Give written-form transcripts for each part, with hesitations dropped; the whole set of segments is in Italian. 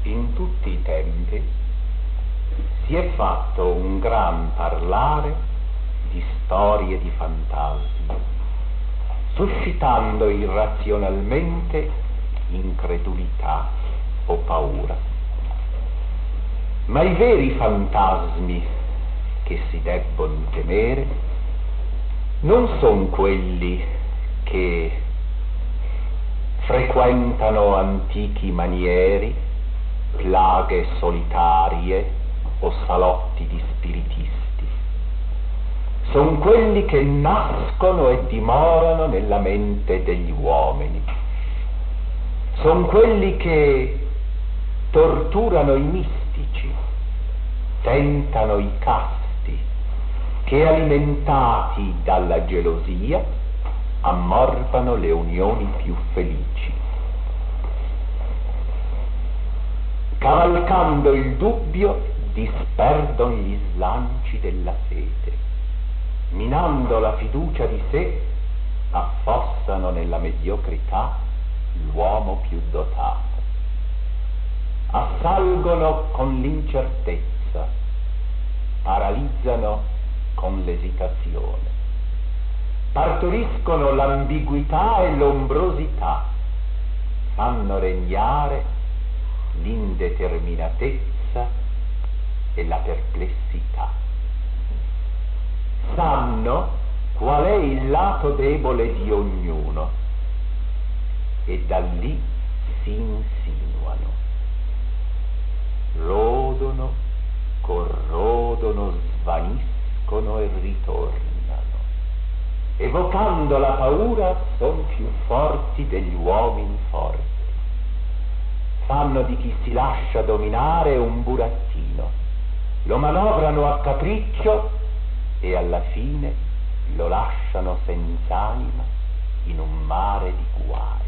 In tutti i tempi si è fatto un gran parlare di storie di fantasmi, suscitando irrazionalmente incredulità o paura. Ma i veri fantasmi che si debbono temere non sono quelli che frequentano antichi manieri, plaghe solitarie o salotti di spiritisti. Sono quelli che nascono e dimorano nella mente degli uomini. Sono quelli che torturano i mistici, tentano i casti, che alimentati dalla gelosia ammorbano le unioni più felici. Cavalcando il dubbio disperdono gli slanci della fede, minando la fiducia di sé affossano nella mediocrità l'uomo più dotato. Assalgono con l'incertezza, paralizzano con l'esitazione, partoriscono l'ambiguità e l'ombrosità, fanno regnare l'indeterminatezza e la perplessità. Sanno qual è il lato debole di ognuno e da lì si insinuano, rodono, corrodono, svaniscono e ritornano. Evocando la paura son più forti degli uomini forti. Fanno di chi si lascia dominare un burattino, lo manovrano a capriccio e alla fine lo lasciano senz'anima in un mare di guai.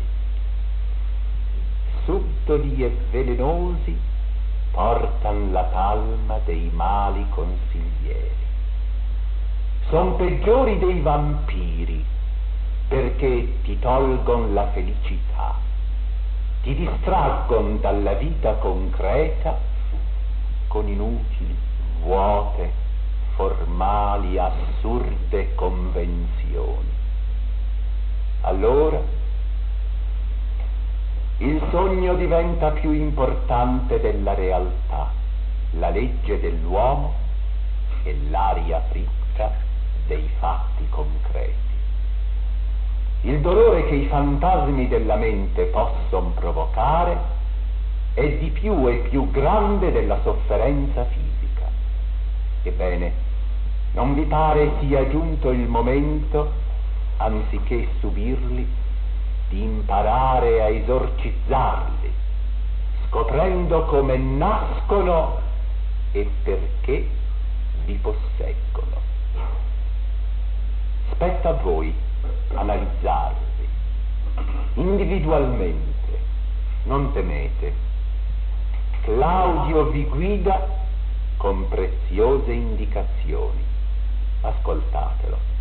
Subdoli e velenosi portan la talma dei mali consiglieri. Son peggiori dei vampiri perché ti tolgon la felicità, ti distraggon dalla vita concreta con inutili, vuote, formali, assurde convenzioni. Allora il sogno diventa più importante della realtà, la legge dell'uomo è l'aria fritta dei fatti concreti. Il dolore che i fantasmi della mente possono provocare è di più e più grande della sofferenza fisica. Ebbene, non vi pare sia giunto il momento, anziché subirli, di imparare a esorcizzarli, scoprendo come nascono e perché vi posseggono. Spetta a voi analizzarli individualmente, non temete. Claudio vi guida con preziose indicazioni. Ascoltatelo.